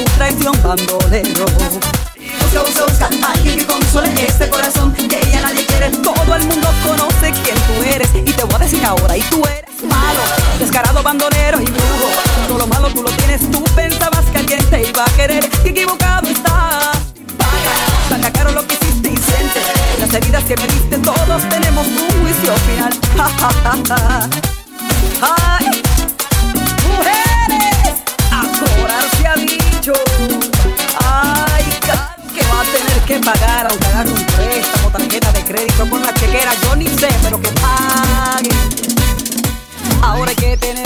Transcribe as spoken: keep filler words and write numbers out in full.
traición, bandolero. Busca, busca, busca a alguien que console este corazón que ya nadie quiere. Todo el mundo conoce quién tú eres y te voy a decir ahora, y tú eres malo, descarado, bandolero y brujo. Todo lo malo tú lo tienes, tú pensabas que alguien te iba a querer y equivocado estás. Paga, paga caro lo que hiciste y siente las heridas que me diste, todos tenemos un juicio final. Ja, ja, ja, ja. Ay, mujeres, a cobrar se ha dicho. Ay, caro que va a tener que pagar, aunque agarre un préstamo, tarjeta de crédito con la chequera, yo ni sé, pero que pague. Ahora hay que tener